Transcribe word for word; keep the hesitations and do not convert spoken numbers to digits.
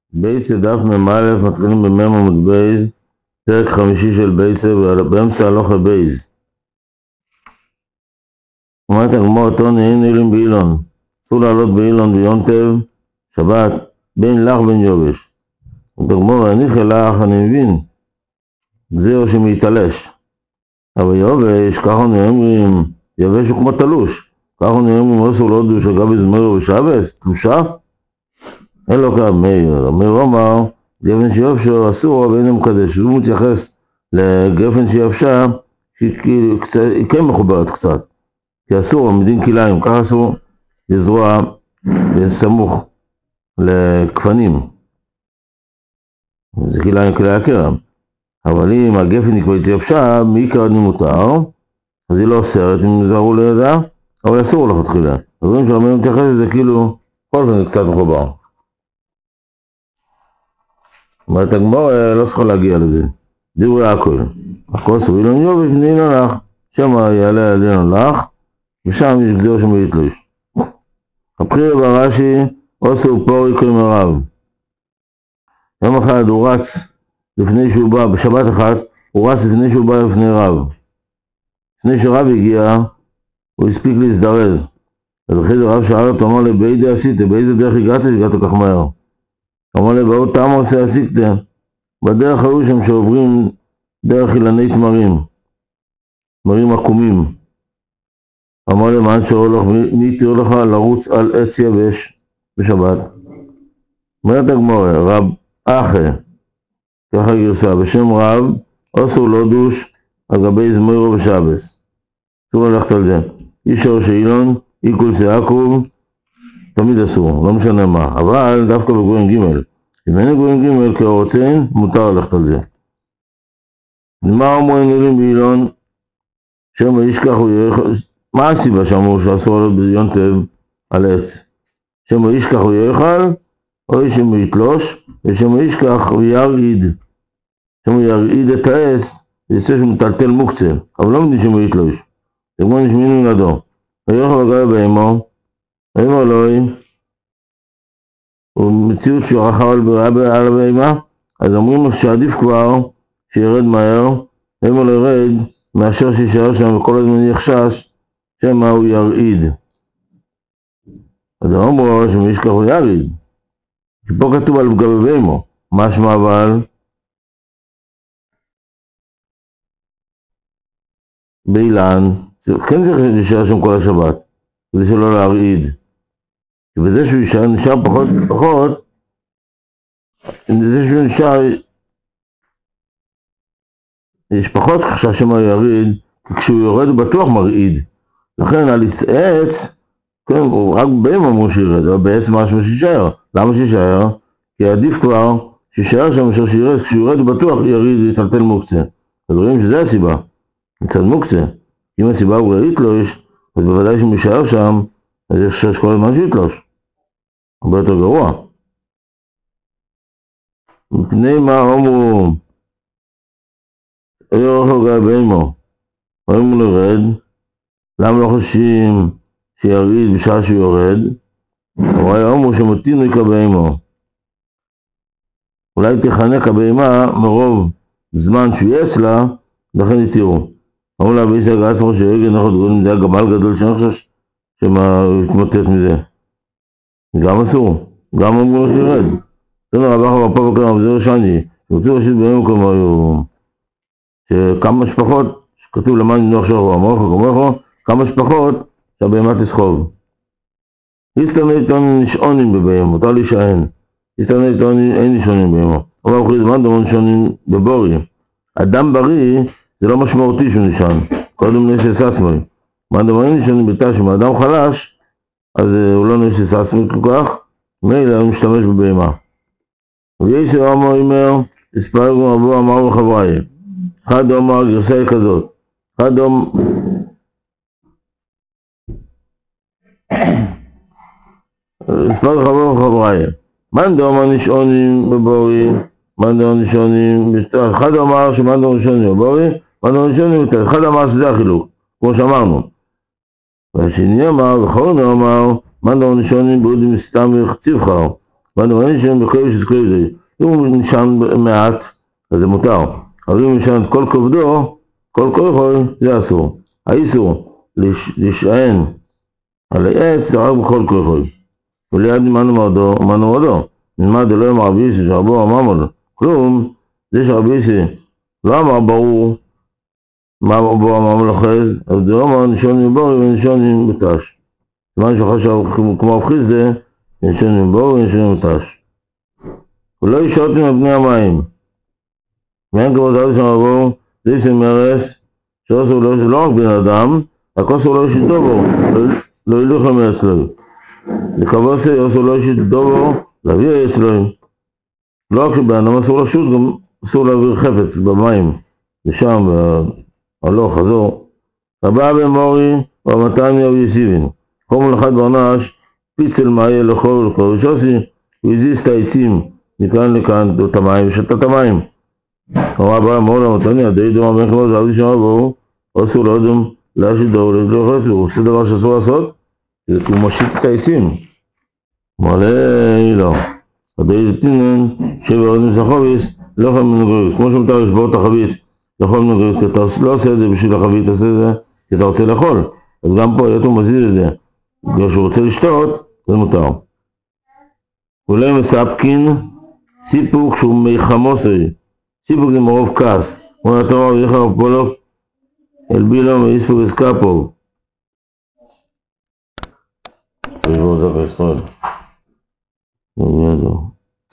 בייצה דף ממאלף, מתחילים במם עמוד בייז, פרק חמישי של בייצה, ובאמצע הלוך לבייז. אומרת הגמור, תוני אין אילים באילון, אסור לעלות באילון ביונטב, שבת, בין לך בין יובש. אומרת הגמור, אני חילך, אני מבין, זה או שמתעלש. אבל יובש, ככה נאמרים, יובש הוא כמו תלוש, ככה נאמרים, אסור לא דוש, אגב זמרו ושבס, תלושה? אין לו קרב מאיר, אמיר אומר, גפן שיובשו אסור אבל אינו מקדש, הוא מתייחס לגפן שיובשה, שהיא כן מחוברת קצת, כי אסור, מדין כליים, ככה אסור לזרוע סמוך לכפנים, זה כליים כלי הקרם, אבל אם הגפן היא כבר התייבשה, מעיקר אני מותר, אז היא לא אוסרת אם זרו לידה, אבל אסור לך תחילה, הדברים שאומרים מתייחס לזה כאילו, כל זה קצת מחובר. אומרת הגמור, לא צריך להגיע לזה. דברי הכל. הכל סובי לא ניוב בפני נלך. שמה יעלה על דין נלך, ושם יש גזיר שם יתלוש. הבחיר ברש"י, עושו פורי כל מרב. יום אחד הוא רץ לפני שהוא בא, בשבת אחת, הוא רץ לפני שהוא בא לפני רב. לפני שרב הגיע, הוא הספיק להזדרז. אז אחרי זה רב שאל אותו, אמר לי, באיזה עשית? באיזה דרך הגעת שהגעת כך מהר? אמר לי, בעוד טעם עושה עשיקתם. בדרך היו שם שעוברים דרך אילני תמרים, תמרים עקומים. אמר למען שהולך, מי יתיר לך לרוץ על עץ יבש בשבת? אומרת הגמור, רב אחי, ככה גרסה, בשם רב, אסור לא דוש על גבי זמרו בשבס. אסור ללכת על זה. אישר שאילון, איקול שיעקוב, תמיד אסור, לא משנה מה. אבל דווקא בגויים ג' אם אין גויים ג' כרוצן, מותר ללכת על זה. מה אומרים מילים באילון? שמה ישכח הוא יאכל, מה הסיבה שאמרו שאסור לעלות ביונטב על עץ? שמה ישכח הוא יאכל, או שמה יתלוש, ושמה ישכח הוא ירעיד. שמה ירעיד את העץ, ויצא שמטלטל מוקצה, אבל לא מדין שמה יתלוש. זה כמו נשמינו לידו. ויאכל הגל באמו, באמו אלוהים, ומציאות שהוא רכב על הבאמה, אז אומרים לו שעדיף כבר שירד מהר, באמו לא ירד, מאשר שישאר שם וכל הזמן יחשש שמה הוא ירעיד. אז אמרו שמי ישכח הוא ירעיד. פה כתוב על גבבמו, משמע אבל באילן, כן צריך להישאר שם כל השבת, כדי שלא להרעיד. ובזה שהוא ישאר, נשאר פחות פחות, זה שהוא נשאר, יש פחות חשש שמה ירעיד, כשהוא יורד הוא בטוח מרעיד. לכן על עץ, כן, הוא רק בהם אמרו שירד, אבל בעצם משהו שישאר. למה שישאר? כי עדיף כבר שישאר שם אשר שירד, כשהוא ירד הוא בטוח יריד ויטלטל מוקצה. אז רואים שזה הסיבה, מצד מוקצה. אם הסיבה הוא יתלוש, אז בוודאי שהוא משאר שם, אז יש כל הזמן שיתלוש. הרבה יותר גרוע. מפני מה אמרו, היו אוכל גיא באמו, אמרו לרד, למה לא חושבים שיריד בשעה שהוא יורד? אבל היה אמרו שמתינו יקה באמו. אולי תחנק הבאמה מרוב זמן שהוא יש לה, לכן יתירו. אמרו לה, ואיסה הגעה עצמו שהרגע אנחנו דגולים, זה היה גמל גדול שאני חושב שמה התמוטט מזה. גם אסור, גם אמרו לו שירד. תנו רבך ופה וכמה, וזה ראשני, שרצו ראשית באמו כמו היו, שכמה שפחות, שכתוב למען נוח שחו, אמרו לך, אמרו לך, כמה שפחות, שהבאמה תסחוב. הסתרנית תונים נשעונים בבאמו, מותר להישען. הסתרנית תונים אין נשעונים באמו. אבל אחרי זמן דמון נשעונים בבורי. אדם בריא זה לא משמעותי שהוא נשען. קודם נשס עצמי. מה דמון אין נשעונים בתשם, האדם חלש, אז הוא לא נשס עצמי כל כך, מילא הוא משתמש בבאמה. וישר אמר אומר, הספרגו אבו אמר וחברי. אחד אומר גרסה היא כזאת. אחד אומר... הספרגו אבו וחברי. מאן דאמר נשעונים בבורי, מאן דאמר נשעונים בתשם. אחד אמר שמאן דאמר נשעונים בבורי, מאן דאמר נשעונים בתשם. אחד אמר שזה החילוק, כמו שאמרנו. והשני אמר, וחורנו אמר, מאן דאמר נשעונים בעודים סתם וחציב חר. ואנו ראינו שהם בקוי שזכוי זה. אם הוא נשען מעט, אז זה מותר. אבל אם הוא נשען את כל כובדו, כל כוחו, זה אסור. האיסור להישען על העץ זה רק בכל כוחו. וליד מנו מרדו, מנו מרדו. נלמד אלוהים רבי יוסי שרבו אמר לו. כלום, זה שרבי יוסי לא אמר ברור מה בו אמר מלחז, אז זה אומר נשון מבורי ונשון מבטש. זמן שחשב כמו הבחיס זה, נשון מבורי ונשון מבטש. ולא ישעותם על פני המים. ואין כמו זה שם עבור, זה יש מרס, שעשו לא רק בן אדם, הכוסו לא ישית דובו, לא ילוך מאצלו. לכבוסי עשו לא ישית דובו, להביא אצלו. לא רק שבן אדם אסור לשוט, גם אסור להעביר חפץ במים, ושם, הלוך, חזור. רבה במורי, ומתן יאו יסיבין. חום אחד ברנש, פיצל מאי לכל ולכל, ושוסי, הוא הזיז את העצים, מכאן לכאן, את המים, ושתה את המים. אמר רבה במורי, ומתן יאו, די דומה בין כמו זרתי שם עבור, אסור לאודם להשית דור, להשית הוא עושה דבר שאסור לעשות, הוא משית את העצים. מלא, לא. די דתינן, שבע אודם סחוביס, לא יכול מנוגרית. כמו שמותר לשבור את החבית, לאכול מנוגרית, כי אתה לא עושה את זה בשביל החבית, אתה עושה את זה כי אתה רוצה לאכול. אז גם פה יתו מזיז את זה. כשהוא רוצה לשתות, זה מותר. אולי מספקין, סיפוק שהוא מיחמוסי. סיפוק זה מרוב כעס. כמו התורה ויחר פולוק, אל בילו מאיספוק אסקפו. זה לא זכה ישראל. זה מידו.